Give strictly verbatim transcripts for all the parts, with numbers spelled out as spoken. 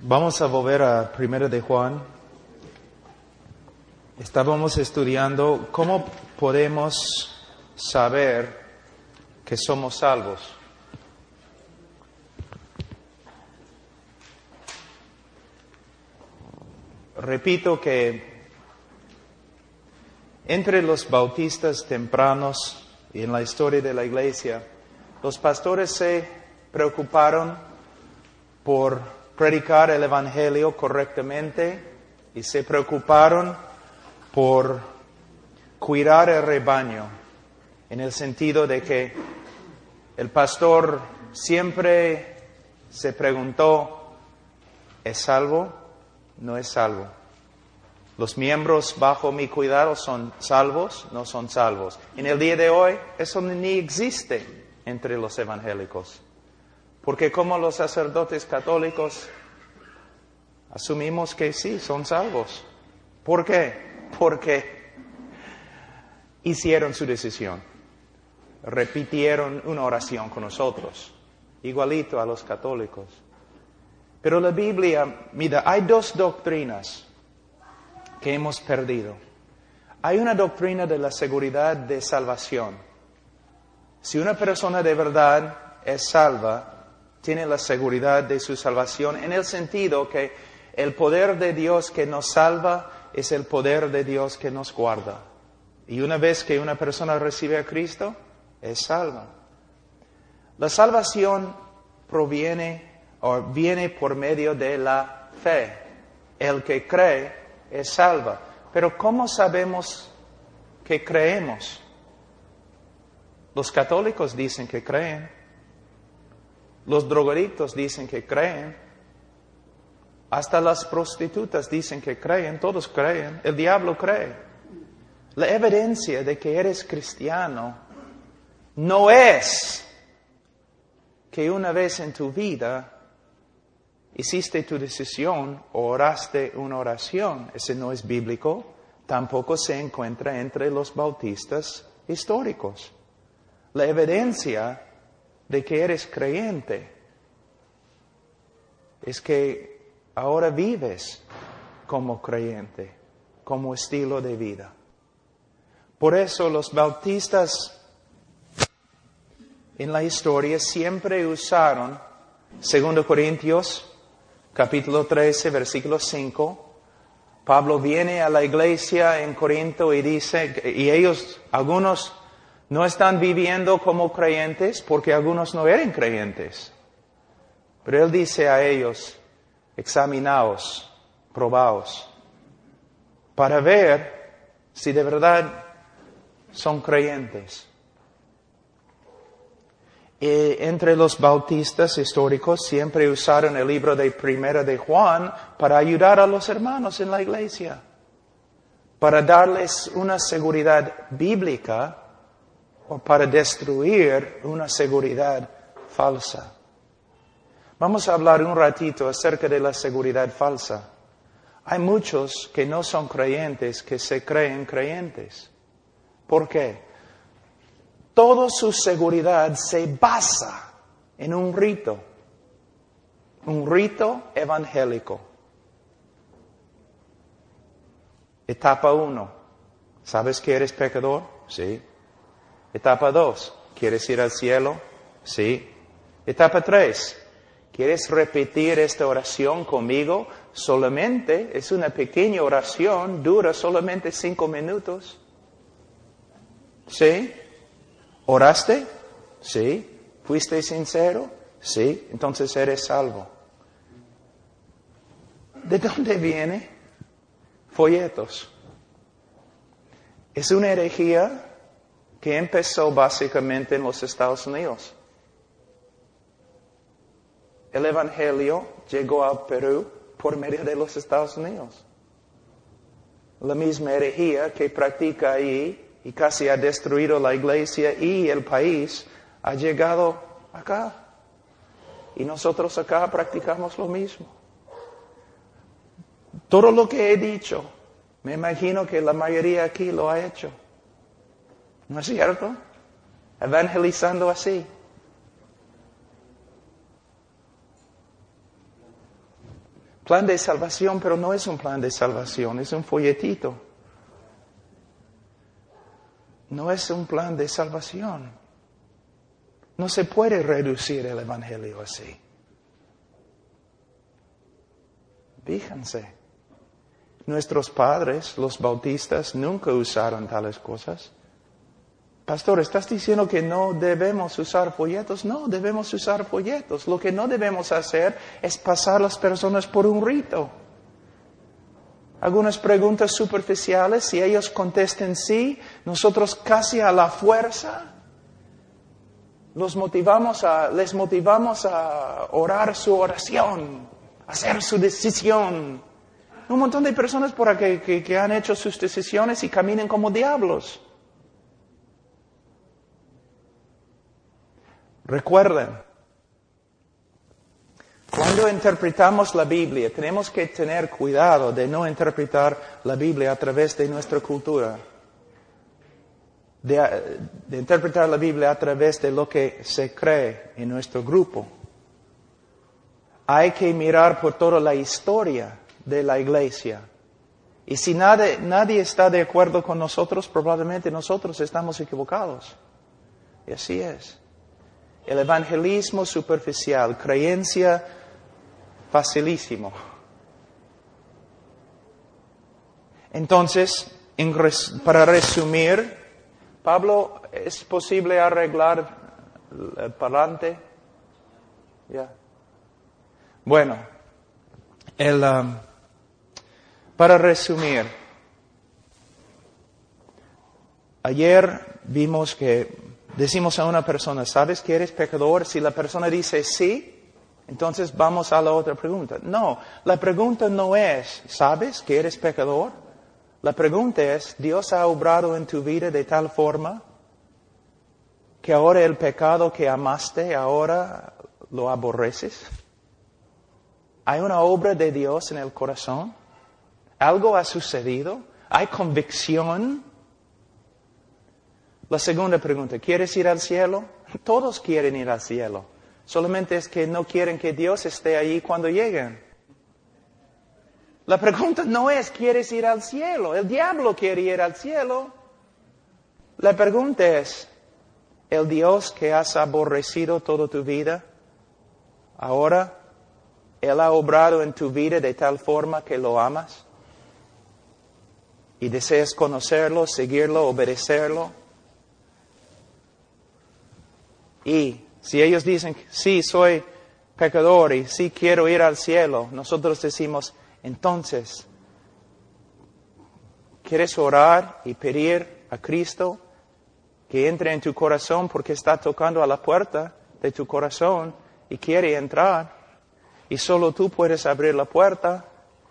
Vamos a volver a Primera de Juan. Estábamos estudiando cómo podemos saber que somos salvos. Repito que entre los bautistas tempranos y en la historia de la Iglesia, los pastores se preocuparon por predicar el Evangelio correctamente y se preocuparon por cuidar el rebaño, en el sentido de que el pastor siempre se preguntó, ¿es salvo? ¿No es salvo? ¿Los miembros bajo mi cuidado son salvos? ¿No son salvos? En el día de hoy eso ni existe entre los evangélicos. Porque como los sacerdotes católicos asumimos que sí, son salvos. ¿Por qué? Porque hicieron su decisión. Repitieron una oración con nosotros, igualito a los católicos. Pero la Biblia, mira, hay dos doctrinas que hemos perdido. Hay una doctrina de la seguridad de salvación. Si una persona de verdad es salva, tiene la seguridad de su salvación en el sentido que el poder de Dios que nos salva es el poder de Dios que nos guarda. Y una vez que una persona recibe a Cristo, es salva. La salvación proviene o viene por medio de la fe. El que cree es salva. Pero ¿cómo sabemos que creemos? Los católicos dicen que creen. Los drogadictos dicen que creen. Hasta las prostitutas dicen que creen. Todos creen. El diablo cree. La evidencia de que eres cristiano no es que una vez en tu vida hiciste tu decisión o oraste una oración. Ese no es bíblico. Tampoco se encuentra entre los bautistas históricos. La evidencia de que eres creyente es que ahora vives como creyente, como estilo de vida. Por eso los bautistas en la historia siempre usaron Segundo Corintios capítulo trece, versículo cinco. Pablo viene a la iglesia en Corinto y dice, y ellos, algunos no están viviendo como creyentes porque algunos no eran creyentes. Pero él dice a ellos, examinaos, probaos, para ver si de verdad son creyentes. Y entre los bautistas históricos siempre usaron el libro de Primera de Juan para ayudar a los hermanos en la iglesia, para darles una seguridad bíblica o para destruir una seguridad falsa. Vamos a hablar un ratito acerca de la seguridad falsa. Hay muchos que no son creyentes que se creen creyentes. ¿Por qué? Toda su seguridad se basa en un rito, un rito evangélico. Etapa uno, ¿sabes que eres pecador? Sí. Etapa dos, ¿quieres ir al cielo? Sí. Etapa tres, ¿quieres repetir esta oración conmigo? Solamente, es una pequeña oración, dura solamente cinco minutos. ¿Sí? ¿Oraste? Sí. ¿Fuiste sincero? Sí. Entonces eres salvo. ¿De dónde viene? Folletos. Es una herejía que empezó básicamente en los Estados Unidos. El Evangelio llegó al Perú por medio de los Estados Unidos. La misma herejía que practica ahí y casi ha destruido la iglesia y el país ha llegado acá. Y nosotros acá practicamos lo mismo. Todo lo que he dicho, me imagino que la mayoría aquí lo ha hecho. ¿No es cierto? Evangelizando así. Plan de salvación, pero no es un plan de salvación, es un folletito. No es un plan de salvación. No se puede reducir el Evangelio así. Fíjense, nuestros padres, los bautistas, nunca usaron tales cosas. Pastor, ¿estás diciendo que no debemos usar folletos? No, debemos usar folletos. Lo que no debemos hacer es pasar a las personas por un rito. Algunas preguntas superficiales, si ellos contesten sí, nosotros casi a la fuerza los motivamos a, les motivamos a orar su oración, a hacer su decisión. Un montón de personas por aquí que, que han hecho sus decisiones y caminan como diablos. Recuerden, cuando interpretamos la Biblia, tenemos que tener cuidado de no interpretar la Biblia a través de nuestra cultura, de, de interpretar la Biblia a través de lo que se cree en nuestro grupo. Hay que mirar por toda la historia de la iglesia. Y si nadie, nadie está de acuerdo con nosotros, probablemente nosotros estamos equivocados. Y así es. El evangelismo superficial, creencia facilísimo. Entonces, en res, para resumir, Pablo, ¿es posible arreglar el parlante? Ya. Bueno, el, um, para resumir, ayer vimos que decimos a una persona, ¿sabes que eres pecador? Si la persona dice sí, entonces vamos a la otra pregunta. No, la pregunta no es, ¿sabes que eres pecador? La pregunta es, ¿Dios ha obrado en tu vida de tal forma que ahora el pecado que amaste, ahora lo aborreces? ¿Hay una obra de Dios en el corazón? ¿Algo ha sucedido? ¿Hay convicción? La segunda pregunta, ¿quieres ir al cielo? Todos quieren ir al cielo. Solamente es que no quieren que Dios esté allí cuando lleguen. La pregunta no es, ¿quieres ir al cielo? El diablo quiere ir al cielo. La pregunta es, ¿el Dios que has aborrecido toda tu vida, ahora, Él ha obrado en tu vida de tal forma que lo amas? ¿Y deseas conocerlo, seguirlo, obedecerlo? Y si ellos dicen, sí, soy pecador y sí quiero ir al cielo, nosotros decimos, entonces, ¿quieres orar y pedir a Cristo que entre en tu corazón porque está tocando a la puerta de tu corazón y quiere entrar? Y solo tú puedes abrir la puerta.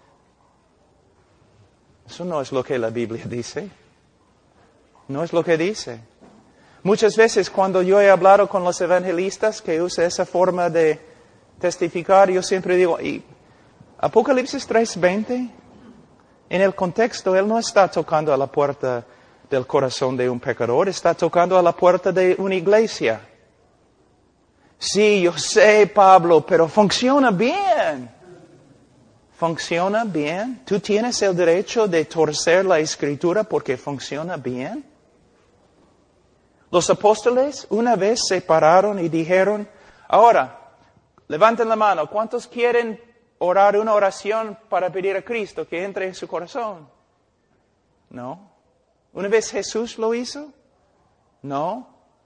Eso no es lo que la Biblia dice. No es lo que dice. Muchas veces cuando yo he hablado con los evangelistas que usan esa forma de testificar, yo siempre digo, ¿y Apocalipsis tres veinte? En el contexto, él no está tocando a la puerta del corazón de un pecador, está tocando a la puerta de una iglesia. Sí, yo sé, Pablo, pero funciona bien. ¿Funciona bien? ¿Tú tienes el derecho de torcer la Escritura porque funciona bien? Los apóstoles una vez se pararon y dijeron, ahora, levanten la mano, ¿cuántos quieren orar una oración para pedir a Cristo que entre en su corazón? No. ¿Una vez Jesús lo hizo? No.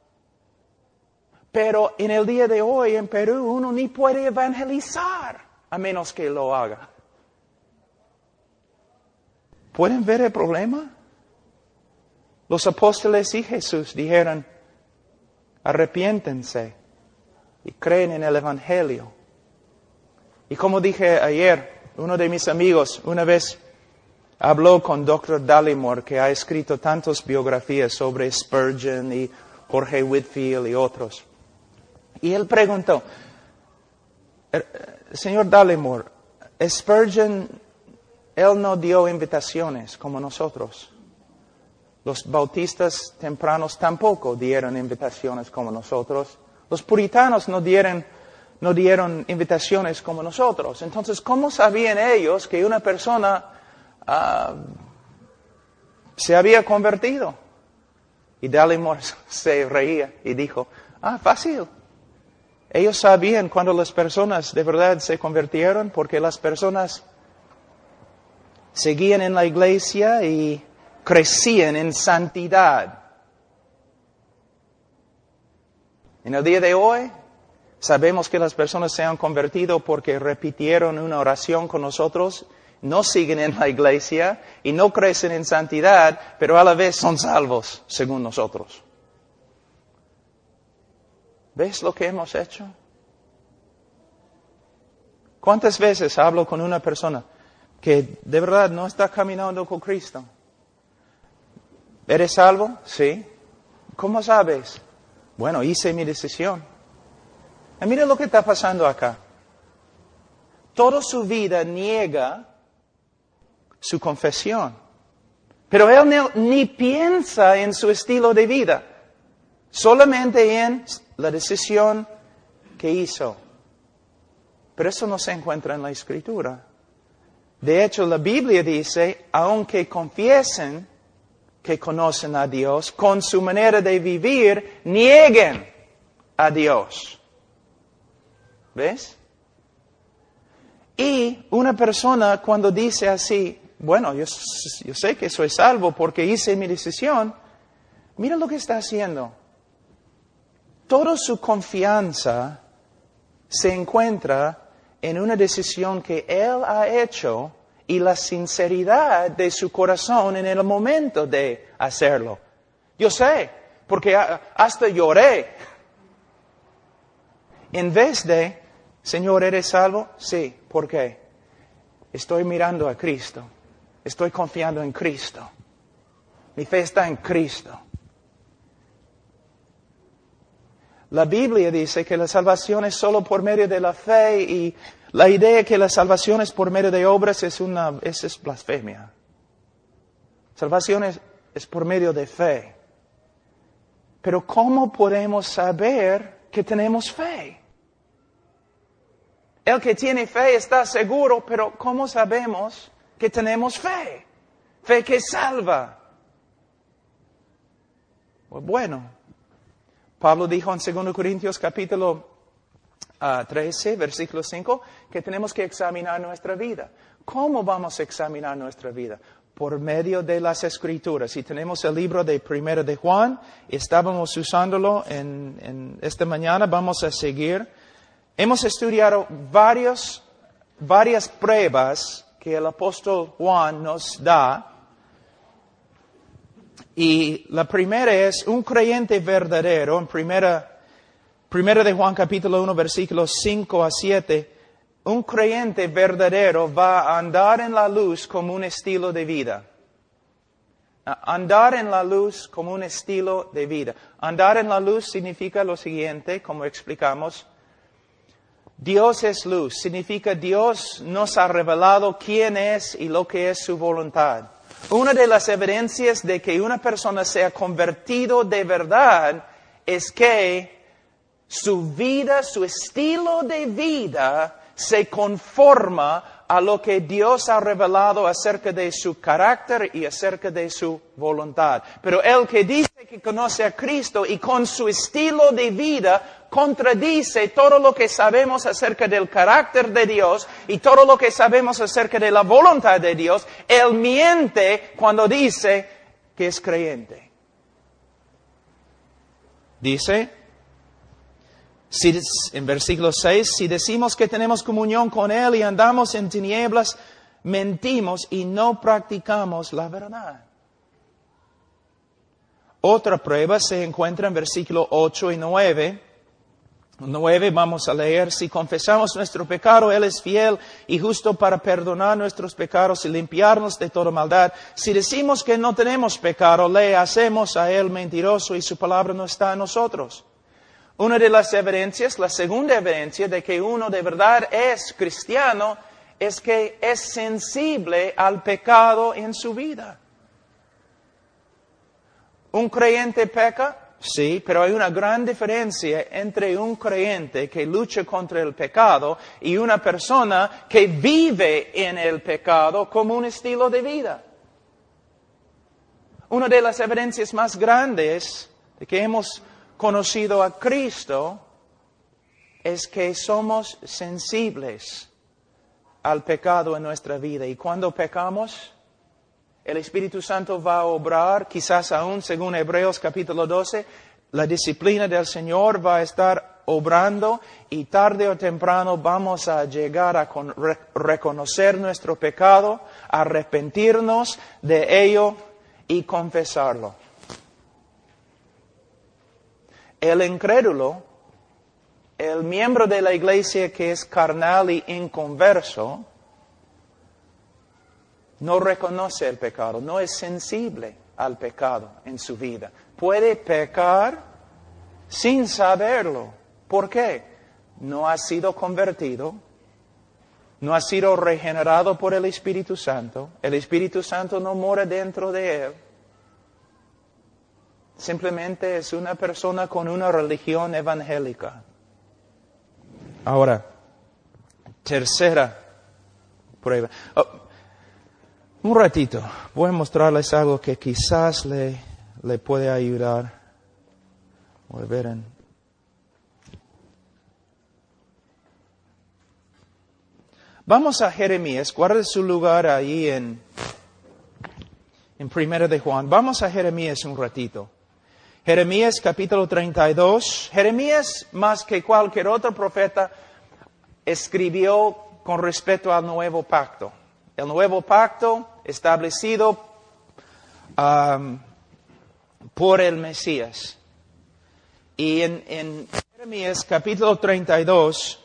Pero en el día de hoy en Perú uno ni puede evangelizar a menos que lo haga. ¿Pueden ver el problema? Los apóstoles y Jesús dijeron, arrepiéntense y creen en el Evangelio. Y como dije ayer, uno de mis amigos una vez habló con doctor Dallimore, que ha escrito tantas biografías sobre Spurgeon y Jorge Whitfield y otros. Y él preguntó, señor Dallimore, Spurgeon, él no dio invitaciones como nosotros. Los bautistas tempranos tampoco dieron invitaciones como nosotros. Los puritanos no dieron, no dieron invitaciones como nosotros. Entonces, ¿cómo sabían ellos que una persona uh, se había convertido? Y Dallimore se reía y dijo, ah, fácil. Ellos sabían cuando las personas de verdad se convirtieron porque las personas seguían en la iglesia y crecían en santidad. En el día de hoy, sabemos que las personas se han convertido porque repitieron una oración con nosotros, no siguen en la iglesia y no crecen en santidad, pero a la vez son salvos, según nosotros. ¿Ves lo que hemos hecho? ¿Cuántas veces hablo con una persona que de verdad no está caminando con Cristo? ¿Eres salvo? Sí. ¿Cómo sabes? Bueno, hice mi decisión. Y mira lo que está pasando acá. Toda su vida niega su confesión. Pero él no, ni piensa en su estilo de vida. Solamente en la decisión que hizo. Pero eso no se encuentra en la Escritura. De hecho, la Biblia dice, aunque confiesen que conocen a Dios, con su manera de vivir, nieguen a Dios. ¿Ves? Y una persona cuando dice así, bueno, yo, yo sé que soy salvo porque hice mi decisión, mira lo que está haciendo. Toda su confianza se encuentra en una decisión que él ha hecho y la sinceridad de su corazón en el momento de hacerlo. Yo sé, porque hasta lloré. En vez de, Señor, ¿eres salvo? Sí. ¿Por qué? Estoy mirando a Cristo. Estoy confiando en Cristo. Mi fe está en Cristo. La Biblia dice que la salvación es solo por medio de la fe y la idea que la salvación es por medio de obras es una es, es blasfemia. Salvación es, es por medio de fe. Pero ¿cómo podemos saber que tenemos fe? El que tiene fe está seguro, pero ¿cómo sabemos que tenemos fe? Fe que salva. Pues bueno, Pablo dijo en segundo Corintios capítulo uh, trece, versículo cinco, que tenemos que examinar nuestra vida. ¿Cómo vamos a examinar nuestra vida? Por medio de las Escrituras. Y tenemos el libro de Primera de Juan, estábamos usándolo en, en esta mañana, vamos a seguir. Hemos estudiado varios, varias pruebas que el apóstol Juan nos da. Y la primera es un creyente verdadero, en primera, primera de Juan capítulo uno, versículos cinco a siete, un creyente verdadero va a andar en la luz como un estilo de vida. Andar en la luz como un estilo de vida. Andar en la luz significa lo siguiente, como explicamos. Dios es luz, significa Dios nos ha revelado quién es y lo que es su voluntad. Una de las evidencias de que una persona se ha convertido de verdad es que su vida, su estilo de vida se conforma a lo que Dios ha revelado acerca de su carácter y acerca de su voluntad. Pero el que dice que conoce a Cristo y con su estilo de vida contradice todo lo que sabemos acerca del carácter de Dios y todo lo que sabemos acerca de la voluntad de Dios, él miente cuando dice que es creyente. Dice, si, en versículo seis, si decimos que tenemos comunión con Él y andamos en tinieblas, mentimos y no practicamos la verdad. Otra prueba se encuentra en versículo ocho y nueve. nueve vamos a leer, si confesamos nuestro pecado, Él es fiel y justo para perdonar nuestros pecados y limpiarnos de toda maldad. Si decimos que no tenemos pecado, le hacemos a Él mentiroso y su palabra no está en nosotros. Una de las evidencias, la segunda evidencia de que uno de verdad es cristiano, es que es sensible al pecado en su vida. Un creyente peca, sí, pero hay una gran diferencia entre un creyente que lucha contra el pecado y una persona que vive en el pecado como un estilo de vida. Una de las evidencias más grandes de que hemos conocido a Cristo es que somos sensibles al pecado en nuestra vida. Y cuando pecamos, el Espíritu Santo va a obrar, quizás aún según Hebreos capítulo doce, la disciplina del Señor va a estar obrando y tarde o temprano vamos a llegar a con, re, reconocer nuestro pecado, arrepentirnos de ello y confesarlo. El incrédulo, el miembro de la iglesia que es carnal y inconverso, no reconoce el pecado, no es sensible al pecado en su vida. Puede pecar sin saberlo. ¿Por qué? No ha sido convertido, no ha sido regenerado por el Espíritu Santo, el Espíritu Santo no mora dentro de él. Simplemente es una persona con una religión evangélica. Ahora, tercera prueba. Oh, un ratito, voy a mostrarles algo que quizás le, le puede ayudar. Voy a ver en... Vamos a Jeremías, guarde su lugar ahí en, en Primera de Juan. Vamos a Jeremías un ratito. Jeremías capítulo treinta y dos. Jeremías, más que cualquier otro profeta, escribió con respecto al nuevo pacto. El nuevo pacto establecido um, por el Mesías. Y en, en Jeremías capítulo treinta y dos,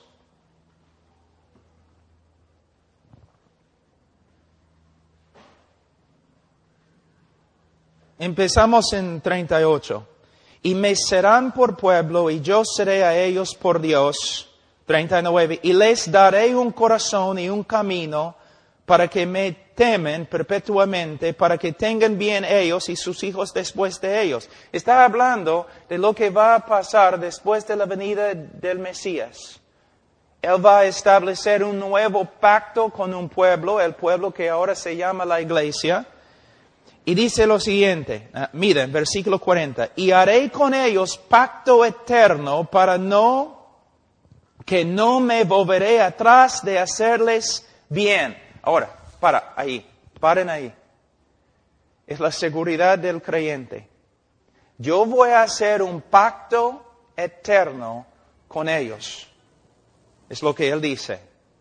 empezamos en treinta y ocho. Y me serán por pueblo y yo seré a ellos por Dios. treinta y nueve. Y les daré un corazón y un camino para que me temen perpetuamente, para que tengan bien ellos y sus hijos después de ellos. Está hablando de lo que va a pasar después de la venida del Mesías. Él va a establecer un nuevo pacto con un pueblo, el pueblo que ahora se llama la iglesia. Y dice lo siguiente, uh, miren, versículo cuarenta, y haré con ellos pacto eterno para no, que no me volveré atrás de hacerles bien. Ahora, para ahí, paren ahí. Es la seguridad del creyente. Yo voy a hacer un pacto eterno con ellos. Es lo que él dice.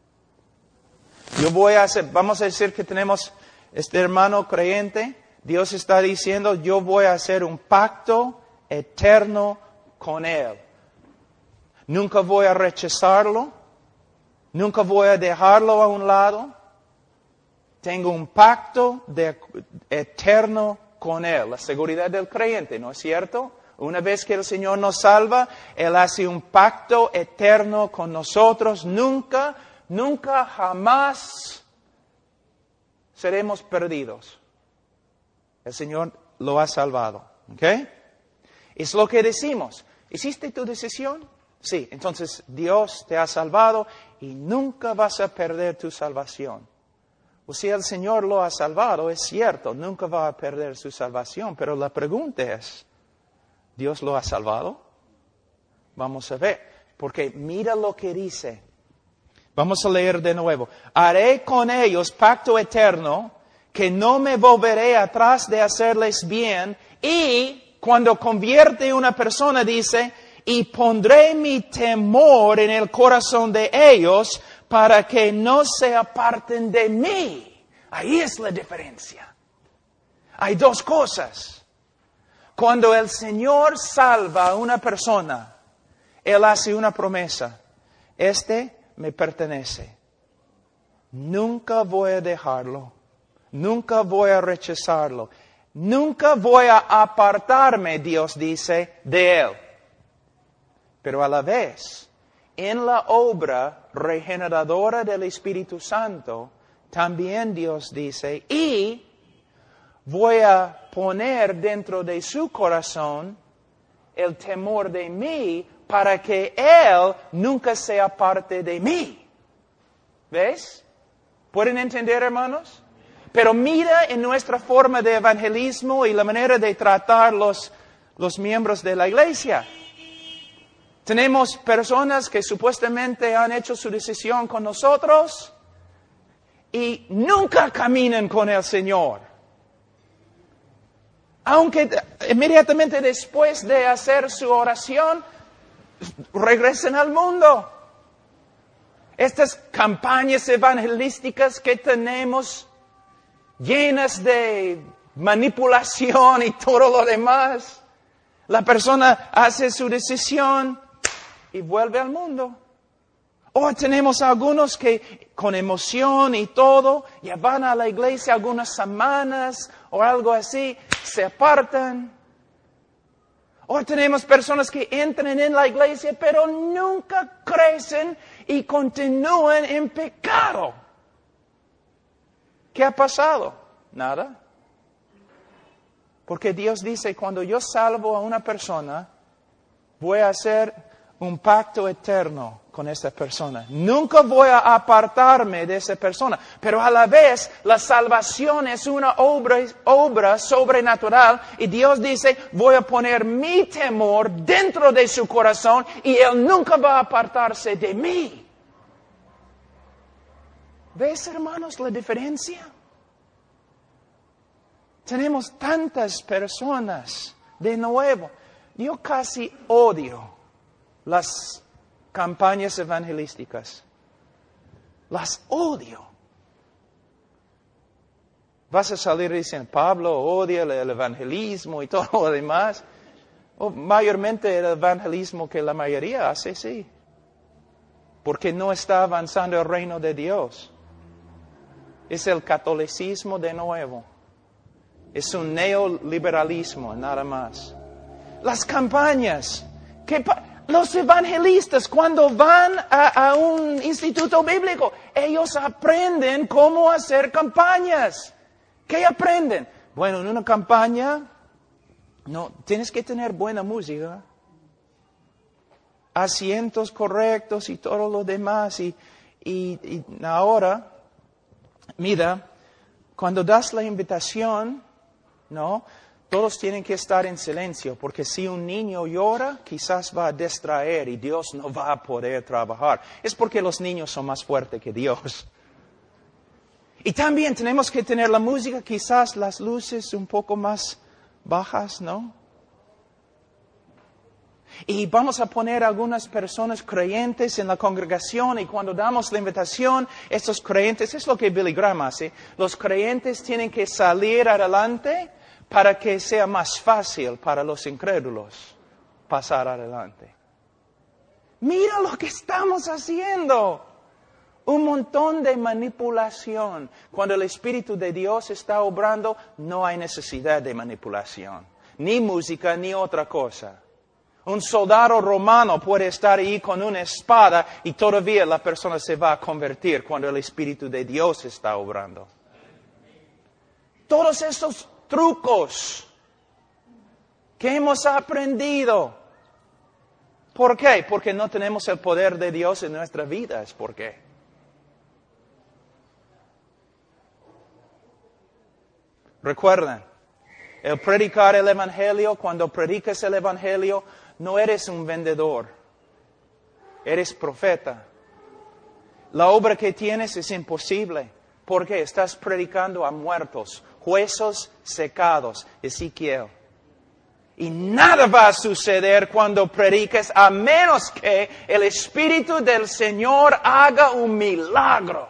Yo voy a hacer, vamos a decir que tenemos este hermano creyente. Dios está diciendo, yo voy a hacer un pacto eterno con él. Nunca voy a rechazarlo. Nunca voy a dejarlo a un lado. Tengo un pacto de, eterno con él. La seguridad del creyente, ¿no es cierto? Una vez que el Señor nos salva, Él hace un pacto eterno con nosotros. Nunca, nunca, jamás seremos perdidos. El Señor lo ha salvado. ¿Ok? Es lo que decimos. ¿Hiciste tu decisión? Sí. Entonces Dios te ha salvado y nunca vas a perder tu salvación. O sea, el Señor lo ha salvado, es cierto, nunca va a perder su salvación. Pero la pregunta es, ¿Dios lo ha salvado? Vamos a ver, porque mira lo que dice. Vamos a leer de nuevo. Haré con ellos pacto eterno, que no me volveré atrás de hacerles bien. Y cuando convierte una persona dice, y pondré mi temor en el corazón de ellos para que no se aparten de mí. Ahí es la diferencia. Hay dos cosas. Cuando el Señor salva a una persona, Él hace una promesa. Este me pertenece. Nunca voy a dejarlo. Nunca voy a rechazarlo. Nunca voy a apartarme, Dios dice, de Él. Pero a la vez, en la obra regeneradora del Espíritu Santo, también Dios dice, y voy a poner dentro de su corazón el temor de mí para que Él nunca sea parte de mí. ¿Ves? ¿Pueden entender, hermanos? Pero mira en nuestra forma de evangelismo y la manera de tratar los, los miembros de la iglesia. Tenemos personas que supuestamente han hecho su decisión con nosotros y nunca caminan con el Señor. Aunque inmediatamente después de hacer su oración, regresen al mundo. Estas campañas evangelísticas que tenemos, llenas de manipulación y todo lo demás, la persona hace su decisión y vuelve al mundo. O tenemos algunos que con emoción y todo, ya van a la iglesia algunas semanas o algo así, se apartan. O tenemos personas que entran en la iglesia pero nunca crecen y continúan en pecado. ¿Qué ha pasado? Nada. Porque Dios dice, cuando yo salvo a una persona, voy a hacer un pacto eterno con esa persona. Nunca voy a apartarme de esa persona. Pero a la vez, la salvación es una obra, obra sobrenatural. Y Dios dice, voy a poner mi temor dentro de su corazón y Él nunca va a apartarse de mí. ¿Ves, hermanos, la diferencia? Tenemos tantas personas de nuevo. Yo casi odio las campañas evangelísticas. Las odio. Vas a salir diciendo, Pablo odia el evangelismo y todo lo demás. O mayormente el evangelismo que la mayoría hace, sí. Porque no está avanzando el reino de Dios. Es el catolicismo de nuevo. Es un neoliberalismo, nada más. Las campañas. Que pa- los evangelistas, cuando van a, a un instituto bíblico, ellos aprenden cómo hacer campañas. ¿Qué aprenden? Bueno, en una campaña, no, tienes que tener buena música, asientos correctos y todo lo demás. Y, y, y ahora, mira, cuando das la invitación, ¿no? Todos tienen que estar en silencio, porque si un niño llora, quizás va a distraer y Dios no va a poder trabajar. Es porque los niños son más fuertes que Dios. Y también tenemos que tener la música, quizás las luces un poco más bajas, ¿no? Y vamos a poner algunas personas creyentes en la congregación y cuando damos la invitación, estos creyentes, es lo que Billy Graham hace, los creyentes tienen que salir adelante para que sea más fácil para los incrédulos pasar adelante. Mira lo que estamos haciendo. Un montón de manipulación. Cuando el Espíritu de Dios está obrando, no hay necesidad de manipulación. Ni música, ni otra cosa. Un soldado romano puede estar ahí con una espada y todavía la persona se va a convertir cuando el Espíritu de Dios está obrando. Todos estos trucos que hemos aprendido. ¿Por qué? Porque no tenemos el poder de Dios en nuestras vidas. ¿Por qué? Recuerden, el predicar el Evangelio, cuando predicas el Evangelio, no eres un vendedor, eres profeta. La obra que tienes es imposible, porque estás predicando a muertos, huesos secados, Ezequiel. Y nada va a suceder cuando prediques a menos que el Espíritu del Señor haga un milagro,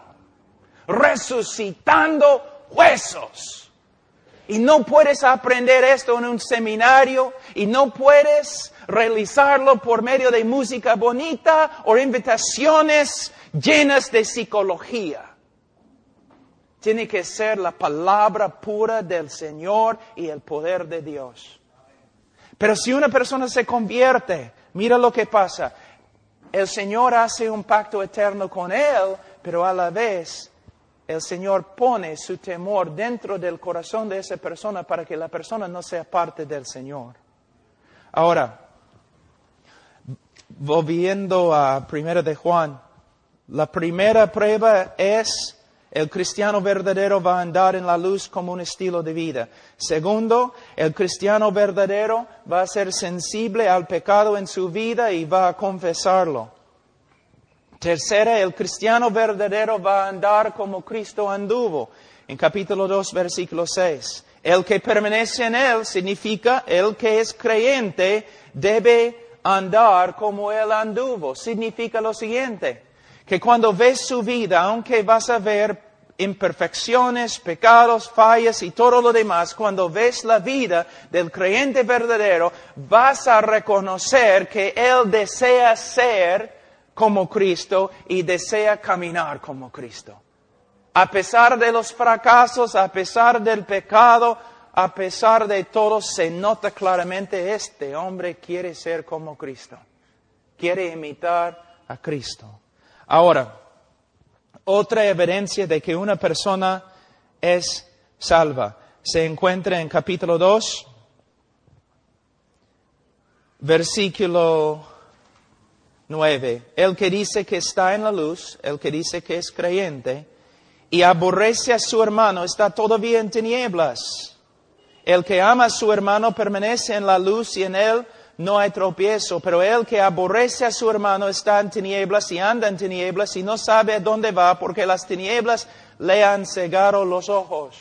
resucitando huesos. Y no puedes aprender esto en un seminario y no puedes realizarlo por medio de música bonita o invitaciones llenas de psicología. Tiene que ser la palabra pura del Señor y el poder de Dios. Pero si una persona se convierte, mira lo que pasa. El Señor hace un pacto eterno con él, pero a la vez el Señor pone su temor dentro del corazón de esa persona para que la persona no sea parte del Señor. Ahora, volviendo a Primera de Juan, la primera prueba es el cristiano verdadero va a andar en la luz como un estilo de vida. Segundo, el cristiano verdadero va a ser sensible al pecado en su vida y va a confesarlo. Tercera, el cristiano verdadero va a andar como Cristo anduvo. En capítulo dos, versículo seis. El que permanece en Él significa el que es creyente debe andar como Él anduvo. Significa lo siguiente, que cuando ves su vida, aunque vas a ver imperfecciones, pecados, fallas y todo lo demás, cuando ves la vida del creyente verdadero, vas a reconocer que Él desea ser como Cristo y desea caminar como Cristo. A pesar de los fracasos, a pesar del pecado, a pesar de todo, se nota claramente este hombre quiere ser como Cristo. Quiere imitar a Cristo. Ahora, otra evidencia de que una persona es salva se encuentra en capítulo dos, versículo nueve. El que dice que está en la luz, el que dice que es creyente, y aborrece a su hermano, está todavía en tinieblas. El que ama a su hermano permanece en la luz y en él no hay tropiezo, pero el que aborrece a su hermano está en tinieblas y anda en tinieblas y no sabe a dónde va porque las tinieblas le han cegado los ojos.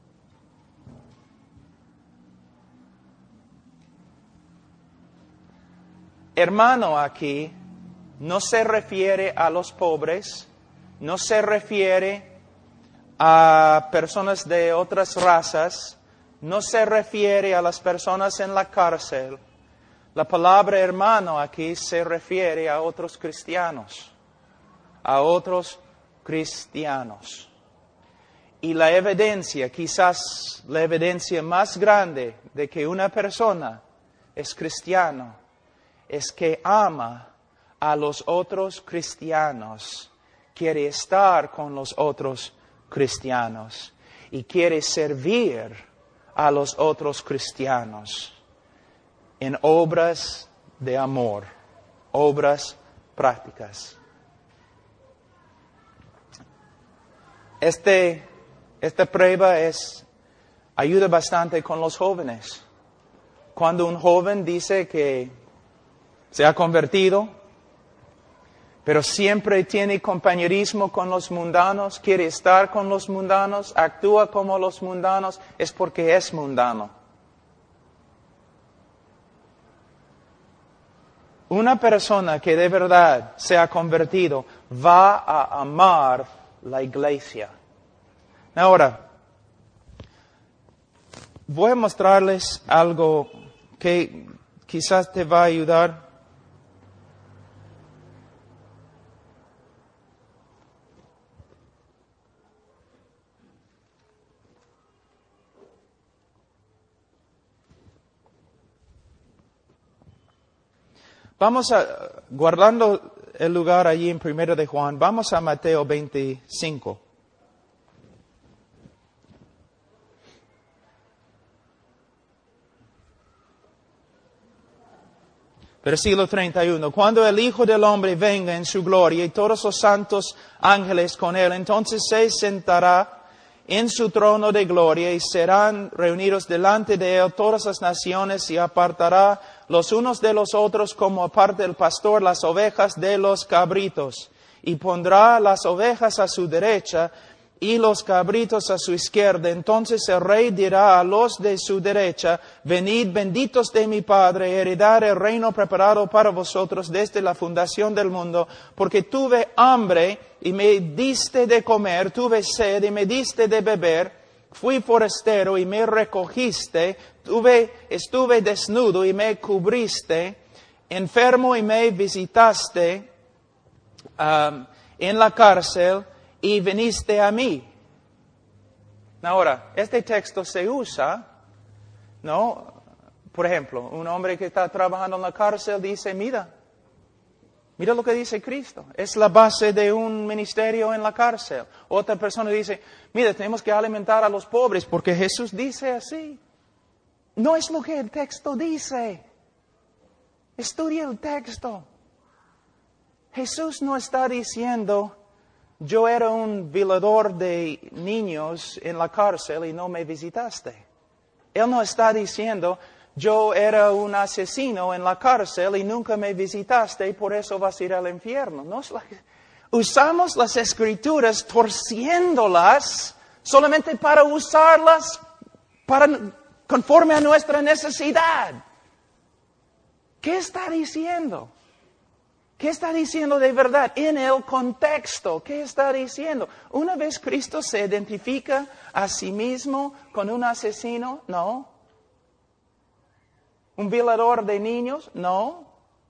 Hermano aquí no se refiere a los pobres, no se refiere a personas de otras razas, no se refiere a las personas en la cárcel. La palabra hermano aquí se refiere a otros cristianos, a otros cristianos. Y la evidencia, quizás la evidencia más grande de que una persona es cristiano, es que ama a los otros cristianos, quiere estar con los otros cristianos y quiere servir a los otros cristianos en obras de amor, obras prácticas. Este, esta prueba es, ayuda bastante con los jóvenes. Cuando un joven dice que se ha convertido, pero siempre tiene compañerismo con los mundanos, quiere estar con los mundanos, actúa como los mundanos, es porque es mundano. Una persona que de verdad se ha convertido va a amar la iglesia. Ahora, voy a mostrarles algo que quizás te va a ayudar. Vamos a, guardando el lugar allí en Primera de Juan, vamos a Mateo veinticinco. Versículo treinta y uno. Cuando el Hijo del Hombre venga en su gloria y todos los santos ángeles con él, entonces se sentará en su trono de gloria y serán reunidos delante de él todas las naciones y apartará los unos de los otros como aparta el pastor las ovejas de los cabritos. Y pondrá las ovejas a su derecha y los cabritos a su izquierda. Entonces el rey dirá a los de su derecha, venid benditos de mi Padre, heredad el reino preparado para vosotros desde la fundación del mundo, porque tuve hambre y me diste de comer, tuve sed y me diste de beber, fui forastero y me recogiste, tuve, estuve desnudo y me cubriste, enfermo y me visitaste, um, en la cárcel y viniste a mí. Ahora, este texto se usa, ¿no? Por ejemplo, un hombre que está trabajando en la cárcel dice, mira, mira lo que dice Cristo. Es la base de un ministerio en la cárcel. Otra persona dice, mira, tenemos que alimentar a los pobres porque Jesús dice así. No es lo que el texto dice. Estudia el texto. Jesús no está diciendo, yo era un violador de niños en la cárcel y no me visitaste. Él no está diciendo, yo era un asesino en la cárcel y nunca me visitaste y por eso vas a ir al infierno. No es la... Usamos las Escrituras torciéndolas solamente para usarlas para, conforme a nuestra necesidad. ¿Qué está diciendo? ¿Qué está diciendo de verdad en el contexto? ¿Qué está diciendo? ¿Una vez Cristo se identifica a sí mismo con un asesino? No. ¿Un violador de niños? No.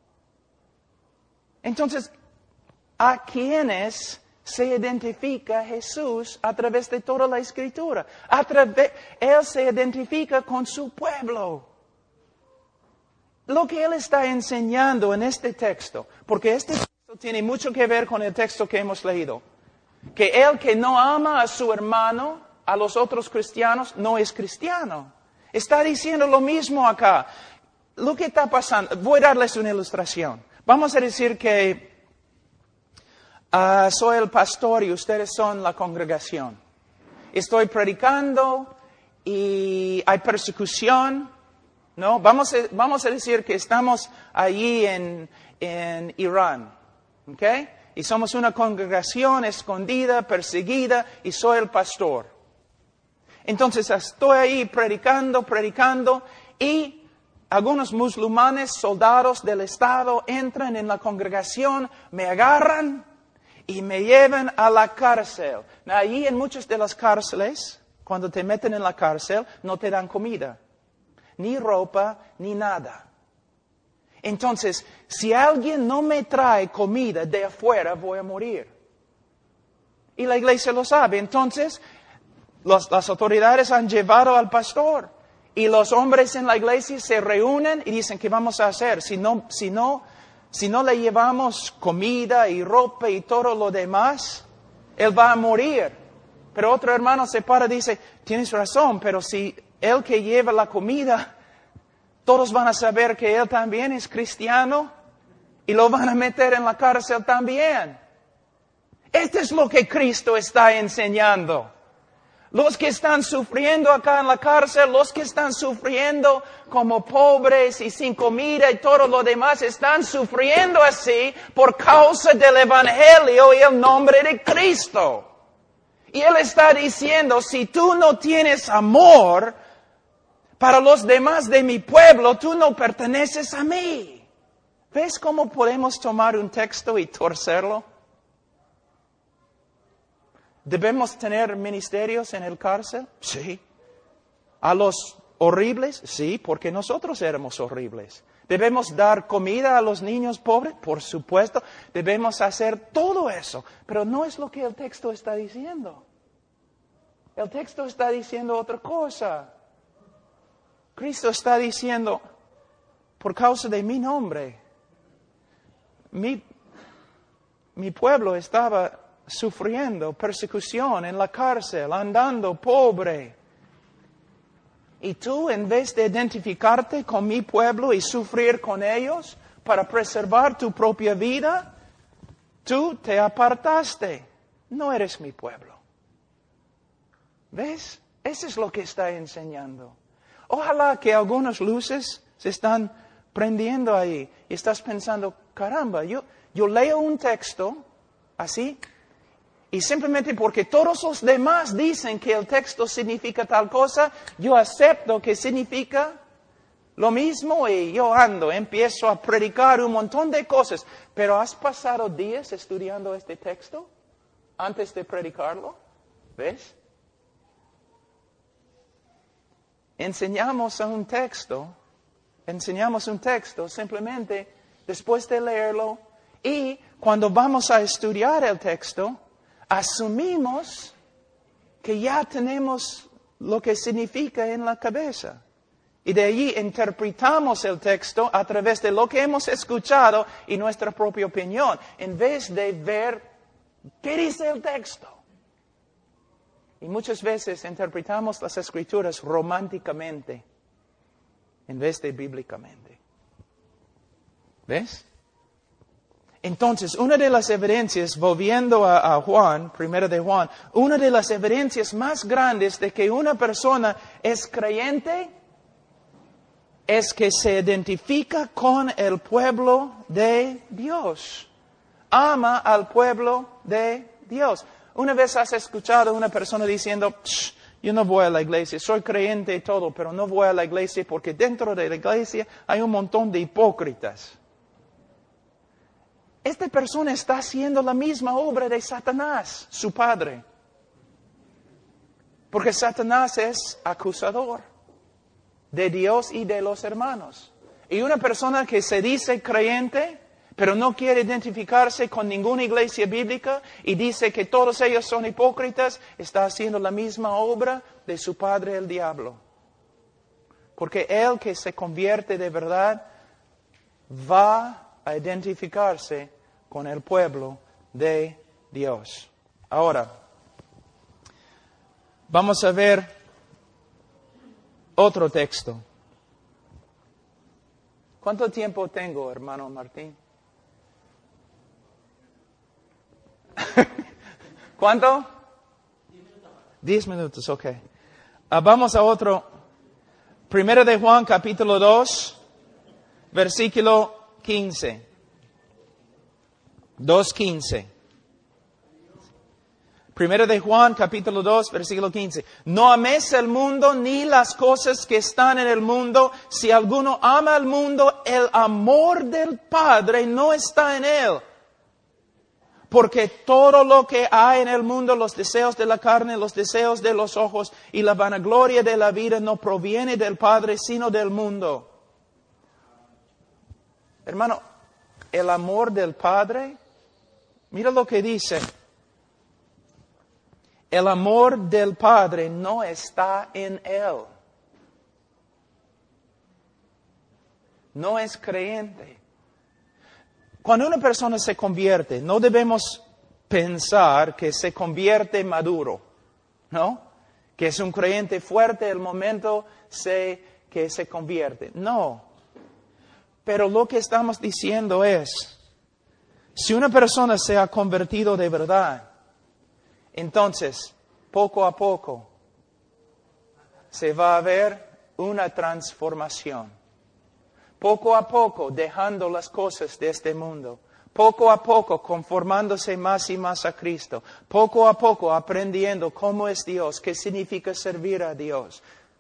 Entonces, ¿a quiénes se identifica Jesús a través de toda la Escritura? A través, Él se identifica con su pueblo. Lo que Él está enseñando en este texto, porque este texto tiene mucho que ver con el texto que hemos leído, que el que no ama a su hermano, a los otros cristianos, no es cristiano. Está diciendo lo mismo acá. Lo que está pasando, voy a darles una ilustración. Vamos a decir que uh, soy el pastor y ustedes son la congregación. Estoy predicando y hay persecución. No, vamos a, vamos a decir que estamos allí en, en Irán, ¿ok? Y somos una congregación escondida, perseguida, y soy el pastor. Entonces estoy ahí predicando, predicando, y algunos musulmanes, soldados del Estado, entran en la congregación, me agarran y me llevan a la cárcel. Allí en muchas de las cárceles, cuando te meten en la cárcel, no te dan comida. Ni ropa, ni nada. Entonces, si alguien no me trae comida de afuera, voy a morir. Y la iglesia lo sabe. Entonces, los, las autoridades han llevado al pastor. Y los hombres en la iglesia se reúnen y dicen, ¿qué vamos a hacer? Si no, si no, si no le llevamos comida y ropa y todo lo demás, él va a morir. Pero otro hermano se para y dice, tienes razón, pero si el que lleva la comida, todos van a saber que él también es cristiano y lo van a meter en la cárcel también. Esto es lo que Cristo está enseñando. Los que están sufriendo acá en la cárcel, los que están sufriendo como pobres y sin comida y todo lo demás, están sufriendo así por causa del Evangelio y el nombre de Cristo. Y Él está diciendo, si tú no tienes amor para los demás de mi pueblo, tú no perteneces a mí. ¿Ves cómo podemos tomar un texto y torcerlo? ¿Debemos tener ministerios en el cárcel? Sí. ¿A los horribles? Sí, porque nosotros éramos horribles. ¿Debemos dar comida a los niños pobres? Por supuesto. Debemos hacer todo eso. Pero no es lo que el texto está diciendo. El texto está diciendo otra cosa. Cristo está diciendo, por causa de mi nombre, mi, mi pueblo estaba sufriendo persecución en la cárcel, andando pobre. Y tú, en vez de identificarte con mi pueblo y sufrir con ellos para preservar tu propia vida, tú te apartaste. No eres mi pueblo. ¿Ves? Eso es lo que está enseñando. Ojalá que algunas luces se están prendiendo ahí. Y estás pensando, caramba, yo, yo leo un texto así, y simplemente porque todos los demás dicen que el texto significa tal cosa, yo acepto que significa lo mismo y yo ando, empiezo a predicar un montón de cosas. Pero ¿has pasado días estudiando este texto antes de predicarlo? ¿Ves? Enseñamos a un texto, enseñamos un texto simplemente después de leerlo, y cuando vamos a estudiar el texto, asumimos que ya tenemos lo que significa en la cabeza. Y de allí interpretamos el texto a través de lo que hemos escuchado y nuestra propia opinión, en vez de ver qué dice el texto. Y muchas veces interpretamos las Escrituras románticamente en vez de bíblicamente. ¿Ves? Entonces, una de las evidencias, volviendo a, a Juan, primero de Juan, una de las evidencias más grandes de que una persona es creyente es que se identifica con el pueblo de Dios. Ama al pueblo de Dios. Una vez has escuchado a una persona diciendo, yo no voy a la iglesia, soy creyente y todo, pero no voy a la iglesia porque dentro de la iglesia hay un montón de hipócritas. Esta persona está haciendo la misma obra de Satanás, su padre. Porque Satanás es acusador de Dios y de los hermanos. Y una persona que se dice creyente, pero no quiere identificarse con ninguna iglesia bíblica y dice que todos ellos son hipócritas, está haciendo la misma obra de su padre el diablo. Porque el que se convierte de verdad va a identificarse con el pueblo de Dios. Ahora, vamos a ver otro texto. ¿Cuánto tiempo tengo, hermano Martín? ¿Cuánto? Diez minutos, ok. Uh, vamos a otro. Primero de Juan, capítulo dos, versículo quince. dos quince. Primero de Juan, capítulo dos, versículo quince. No améis el mundo ni las cosas que están en el mundo. Si alguno ama al mundo, el amor del Padre no está en él. Porque todo lo que hay en el mundo, los deseos de la carne, los deseos de los ojos y la vanagloria de la vida no proviene del Padre, sino del mundo. Hermano, el amor del Padre, mira lo que dice. El amor del Padre no está en él. No es creyente. Cuando una persona se convierte, no debemos pensar que se convierte maduro, ¿no? Que es un creyente fuerte el momento se, que se convierte. No. Pero lo que estamos diciendo es, si una persona se ha convertido de verdad, entonces, poco a poco, se va a ver una transformación. Poco a poco, dejando las cosas de este mundo. Poco a poco, conformándose más y más a Cristo. Poco a poco, aprendiendo cómo es Dios, qué significa servir a Dios.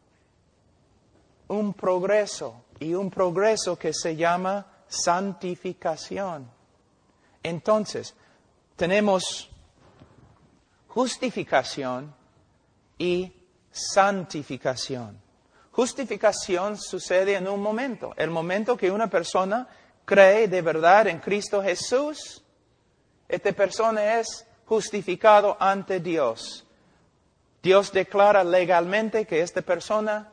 Un progreso, y un progreso que se llama santificación. Entonces, tenemos justificación y santificación. Justificación sucede en un momento. El momento que una persona cree de verdad en Cristo Jesús, esta persona es justificado ante Dios. Dios declara legalmente que esta persona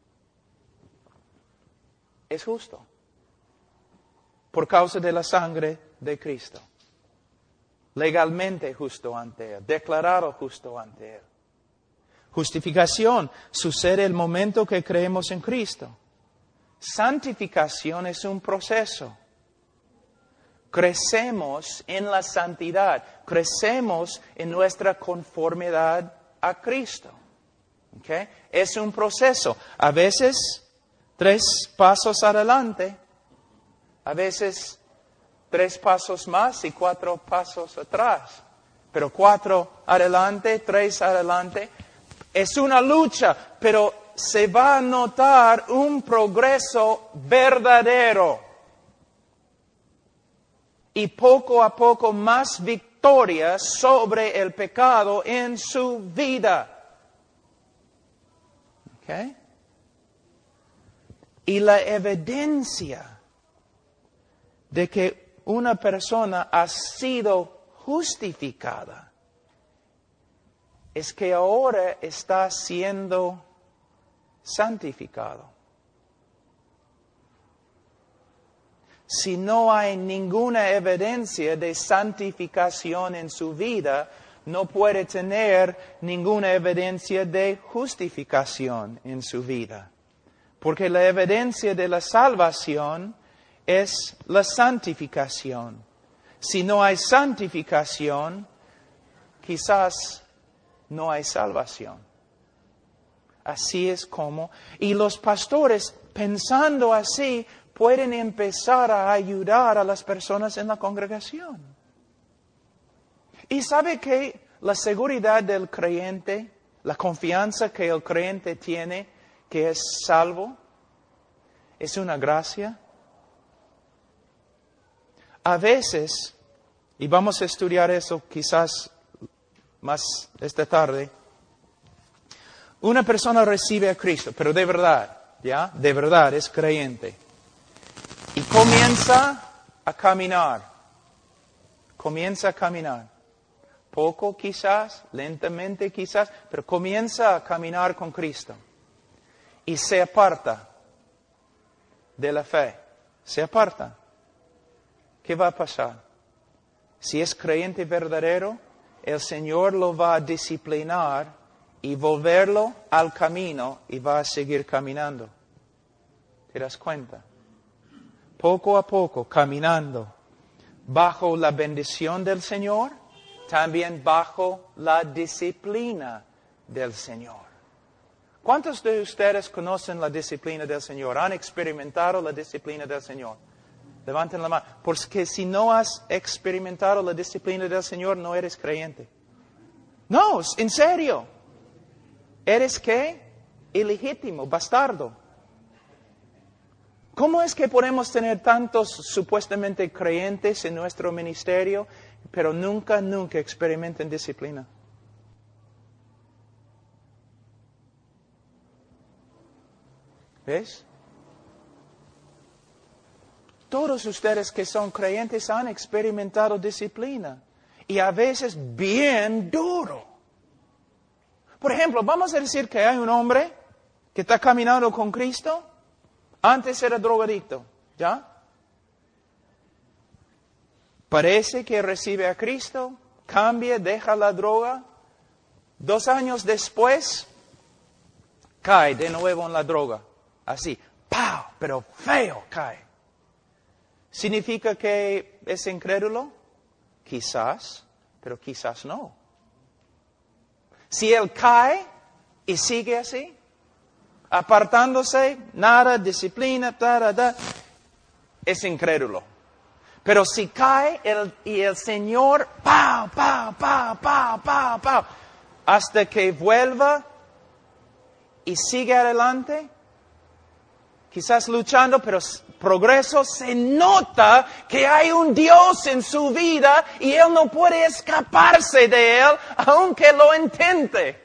es justo por causa de la sangre de Cristo. Legalmente justo ante Él, declarado justo ante Él. Justificación sucede el momento que creemos en Cristo. Santificación es un proceso. Crecemos en la santidad, crecemos en nuestra conformidad a Cristo. ¿Okay? Es un proceso. A veces tres pasos adelante, a veces tres pasos más y cuatro pasos atrás. Pero cuatro adelante, tres adelante. Es una lucha, pero se va a notar un progreso verdadero. Y poco a poco más victoria sobre el pecado en su vida. ¿Okay? Y la evidencia de que una persona ha sido justificada es que ahora está siendo santificado. Si no hay ninguna evidencia de santificación en su vida, no puede tener ninguna evidencia de justificación en su vida. Porque la evidencia de la salvación es la santificación. si no hay santificación, quizás no hay salvación. Así es como, y los pastores, pensando así, pueden empezar a ayudar a las personas en la congregación. Y sabe que la seguridad del creyente, la confianza que el creyente tiene, que es salvo, es una gracia. A veces, y vamos a estudiar eso quizás más esta tarde, una persona recibe a Cristo, pero de verdad, ¿ya? De verdad es creyente. Y comienza a caminar. Comienza a caminar. Poco quizás, lentamente quizás, pero comienza a caminar con Cristo. Y se aparta de la fe. Se aparta. ¿Qué va a pasar? Si es creyente verdadero, el Señor lo va a disciplinar y volverlo al camino y va a seguir caminando. ¿Te das cuenta? Poco a poco, caminando, bajo la bendición del Señor, también bajo la disciplina del Señor. ¿Cuántos de ustedes conocen la disciplina del Señor? ¿Han experimentado la disciplina del Señor? Levanten la mano. Porque si no has experimentado la disciplina del Señor, no eres creyente. No, en serio. ¿Eres qué? Ilegítimo, bastardo. ¿Cómo es que podemos tener tantos supuestamente creyentes en nuestro ministerio, pero nunca, nunca experimentan disciplina? ¿Ves? Todos ustedes que son creyentes han experimentado disciplina. Y a veces bien duro. Por ejemplo, vamos a decir que hay un hombre que está caminando con Cristo. Antes era drogadicto, ¿ya? Parece que recibe a Cristo, cambia, deja la droga. Dos años después, cae de nuevo en la droga. Así, ¡pau! Pero feo cae. ¿Significa que es incrédulo? Quizás, pero quizás no. Si él cae y sigue así, apartándose, nada, disciplina, ta, ta, ta, es incrédulo. Pero si cae el, y el Señor, ¡pau, pau, pau, pau, pau, pau! Hasta que vuelva y sigue adelante, quizás luchando, pero progreso, se nota que hay un Dios en su vida y él no puede escaparse de él, aunque lo intente.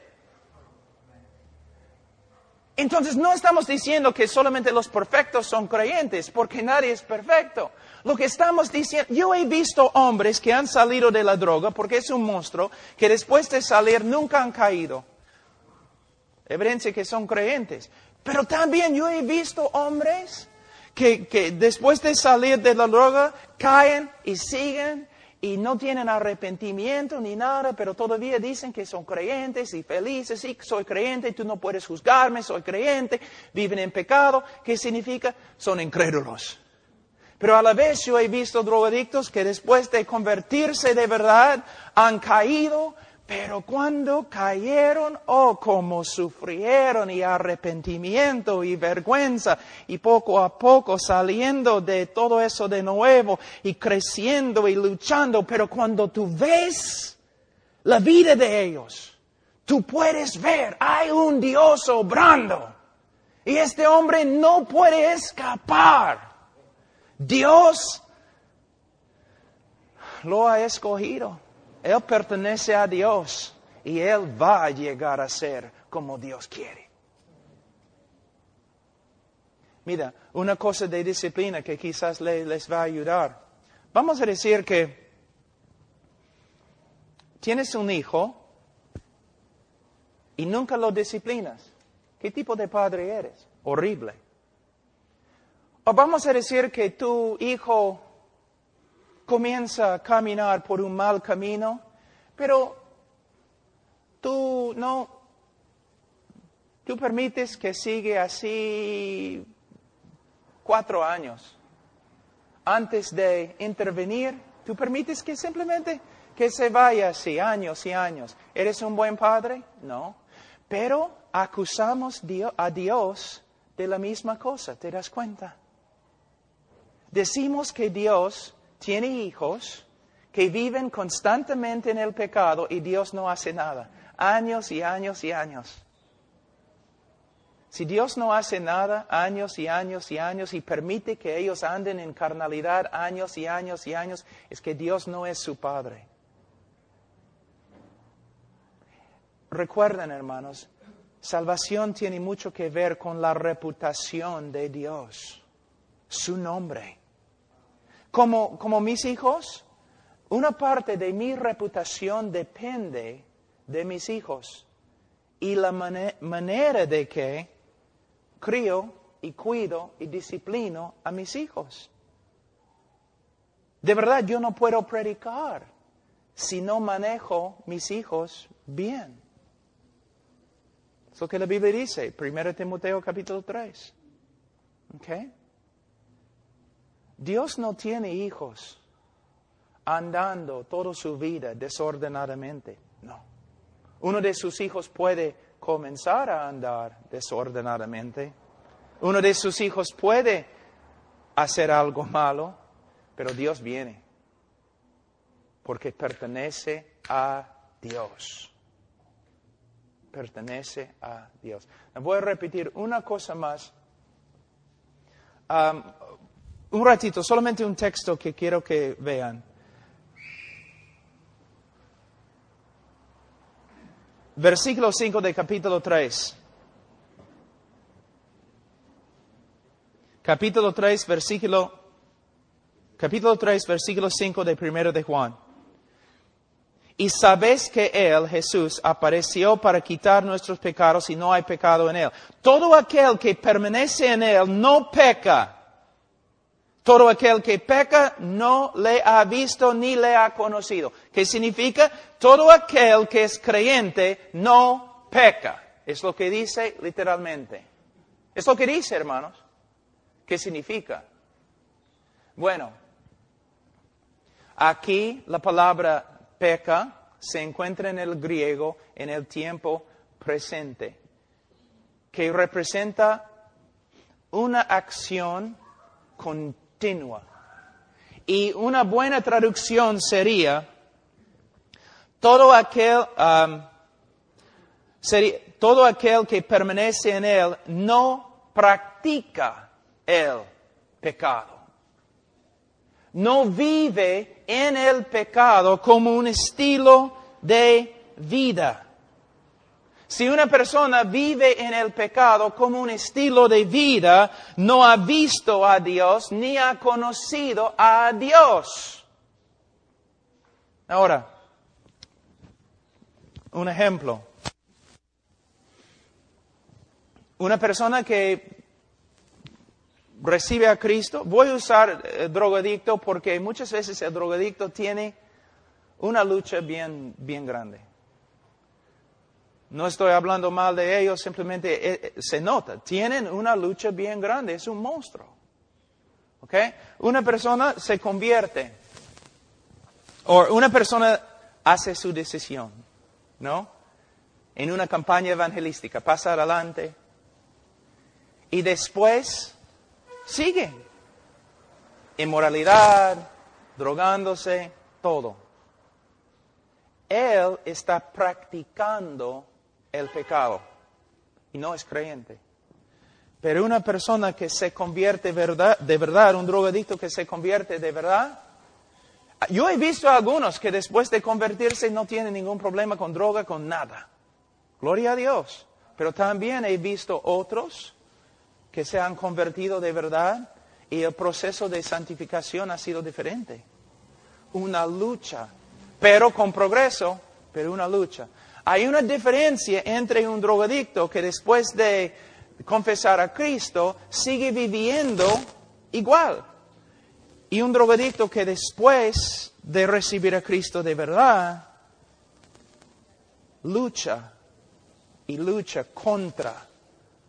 Entonces no estamos diciendo que solamente los perfectos son creyentes, porque nadie es perfecto. Lo que estamos diciendo, yo he visto hombres que han salido de la droga, porque es un monstruo, que después de salir nunca han caído. Evidencia que son creyentes. Pero también yo he visto hombres que, que después de salir de la droga caen y siguen y no tienen arrepentimiento ni nada, pero todavía dicen que son creyentes y felices. Sí, soy creyente, tú no puedes juzgarme, soy creyente, viven en pecado. ¿Qué significa? Son incrédulos. Pero a la vez yo he visto drogadictos que después de convertirse de verdad han caído, pero cuando cayeron, oh, cómo sufrieron, y arrepentimiento y vergüenza, y poco a poco saliendo de todo eso de nuevo, y creciendo y luchando. Pero cuando tú ves la vida de ellos, tú puedes ver, hay un Dios obrando, y este hombre no puede escapar. Dios lo ha escogido. Él pertenece a Dios y Él va a llegar a ser como Dios quiere. Mira, una cosa de disciplina que quizás les va a ayudar. Vamos a decir que tienes un hijo y nunca lo disciplinas. ¿Qué tipo de padre eres? Horrible. O vamos a decir que tu hijo comienza a caminar por un mal camino, pero tú no, tú permites que siga así cuatro años antes de intervenir ¿Tú permites que simplemente que se vaya así, años y años? ¿Eres un buen padre? No. Pero acusamos a Dios de la misma cosa, ¿te das cuenta? Decimos que Dios tiene hijos que viven constantemente en el pecado y Dios no hace nada. Años y años y años. Si Dios no hace nada, años y años y años, y permite que ellos anden en carnalidad años y años y años, es que Dios no es su Padre. Recuerden, hermanos, salvación tiene mucho que ver con la reputación de Dios, su nombre. Como, como mis hijos, una parte de mi reputación depende de mis hijos y la man- manera de que crío y cuido y disciplino a mis hijos. De verdad, yo no puedo predicar si no manejo mis hijos bien. Es lo que la Biblia dice, primero Timoteo capítulo tres. ¿Okay? Dios no tiene hijos andando toda su vida desordenadamente. No. Uno de sus hijos puede comenzar a andar desordenadamente. Uno de sus hijos puede hacer algo malo, pero Dios viene porque pertenece a Dios. Pertenece a Dios. Voy a repetir una cosa más. Um, un ratito, solamente un texto que quiero que vean. Versículo cinco de capítulo tres. Capítulo tres, versículo, capítulo tres, versículo cinco de primero de Juan. Y sabéis que Él, Jesús, apareció para quitar nuestros pecados y no hay pecado en Él. Todo aquel que permanece en Él no peca. Todo aquel que peca no le ha visto ni le ha conocido. ¿Qué significa? Todo aquel que es creyente no peca. Es lo que dice literalmente. Es lo que dice, hermanos. ¿Qué significa? Bueno, aquí la palabra peca se encuentra en el griego en el tiempo presente, que representa una acción continua. Y una buena traducción sería, todo aquel, um, sería, todo aquel que permanece en Él no practica el pecado. No vive en el pecado como un estilo de vida. Si una persona vive en el pecado como un estilo de vida, no ha visto a Dios ni ha conocido a Dios. Ahora, un ejemplo. Una persona que recibe a Cristo, voy a usar eh, drogadicto porque muchas veces el drogadicto tiene una lucha bien, bien grande. No estoy hablando mal de ellos, simplemente eh, se nota. Tienen una lucha bien grande, es un monstruo. ¿Ok? Una persona se convierte, o una persona hace su decisión, ¿no? En una campaña evangelística, pasa adelante y después sigue. Inmoralidad, drogándose, todo. Él está practicando el pecado y no es creyente. Pero una persona que se convierte verdad, de verdad, un drogadicto que se convierte de verdad, yo he visto a algunos que después de convertirse no tienen ningún problema con droga, con nada. Gloria a Dios. Pero también he visto otros que se han convertido de verdad y el proceso de santificación ha sido diferente. Una lucha, pero con progreso, pero una lucha. Hay una diferencia entre un drogadicto que después de confesar a Cristo sigue viviendo igual. Y un drogadicto que después de recibir a Cristo de verdad, lucha y lucha contra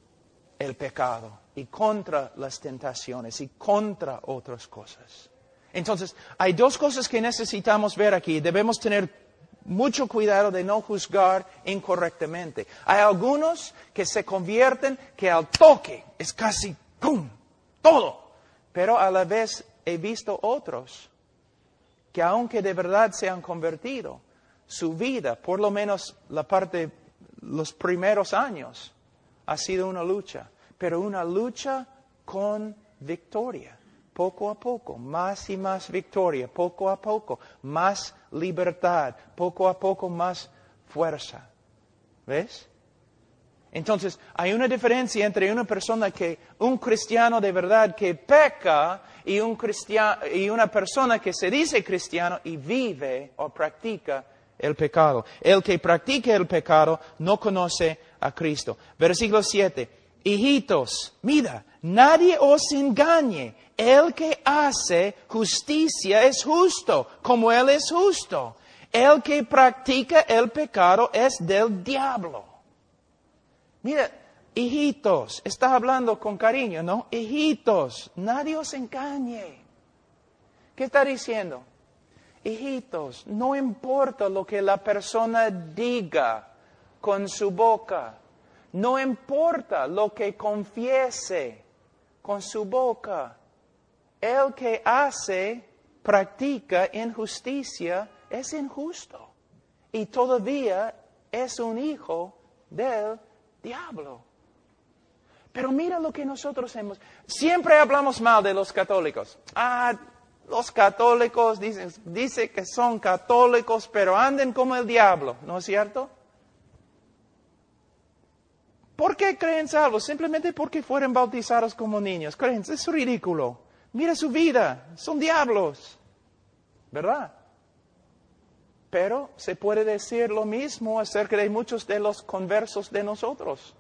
el pecado y contra las tentaciones y contra otras cosas. Entonces, hay dos cosas que necesitamos ver aquí. Debemos tener mucho cuidado de no juzgar incorrectamente. Hay algunos que se convierten que al toque es casi ¡pum! Todo. Pero a la vez he visto otros que aunque de verdad se han convertido, su vida, por lo menos la parte, los primeros años, ha sido una lucha. Pero una lucha con victoria. Poco a poco, más y más victoria, poco a poco, más libertad, poco a poco más fuerza. ¿Ves? Entonces, hay una diferencia entre una persona que, un cristiano de verdad que peca y, un cristiano, y una persona que se dice cristiano y vive o practica el pecado. El que practica el pecado no conoce a Cristo. Versículo siete. Hijitos, mira, nadie os engañe. El que hace justicia es justo, como Él es justo. El que practica el pecado es del diablo. Mira, hijitos, está hablando con cariño, ¿no? Hijitos, nadie os engañe. ¿Qué está diciendo? Hijitos, no importa lo que la persona diga con su boca. No importa lo que confiese con su boca. El que hace, practica injusticia, es injusto. Y todavía es un hijo del diablo. Pero mira lo que nosotros hemos... Siempre hablamos mal de los católicos. Ah, los católicos dicen, dicen que son católicos, pero andan como el diablo, ¿no es cierto? ¿Por qué creen salvos? Simplemente porque fueron bautizados como niños. Creen, es ridículo. Mira su vida, son diablos. ¿Verdad? Pero se puede decir lo mismo acerca de muchos de los conversos de nosotros.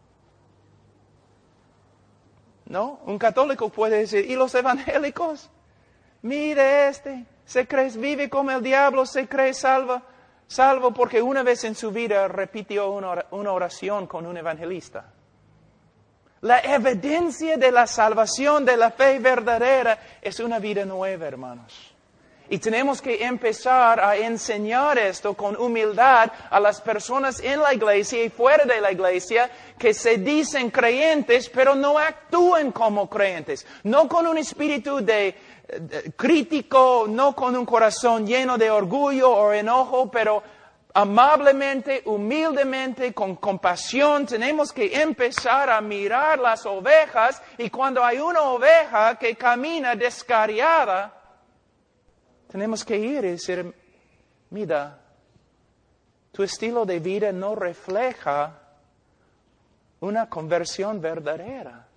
¿No? Un católico puede decir, ¿y los evangélicos? Mire este, se cree, vive como el diablo, se cree salva. Salvo porque una vez en su vida repitió una oración con un evangelista. La evidencia de la salvación, de la fe verdadera, es una vida nueva, hermanos. Y tenemos que empezar a enseñar esto con humildad a las personas en la iglesia y fuera de la iglesia que se dicen creyentes, pero no actúan como creyentes. No con un espíritu de, de crítico, no con un corazón lleno de orgullo o enojo, pero amablemente, humildemente, con compasión. Tenemos que empezar a mirar las ovejas y cuando hay una oveja que camina descarriada, tenemos que ir y decir, mira, tu estilo de vida no refleja una conversión verdadera.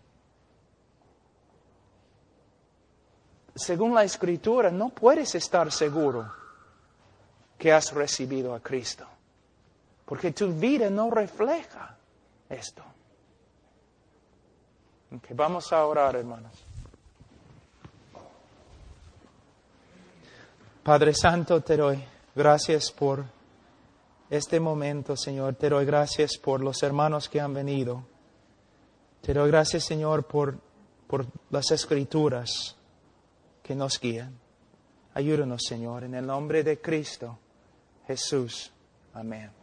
Según la Escritura, no puedes estar seguro que has recibido a Cristo, porque tu vida no refleja esto. Okay, vamos a orar, hermanos. Padre Santo, te doy gracias por este momento, Señor. Te doy gracias por los hermanos que han venido. Te doy gracias, Señor, por, por las Escrituras que nos guían. Ayúdanos, Señor, en el nombre de Cristo Jesús. Amén.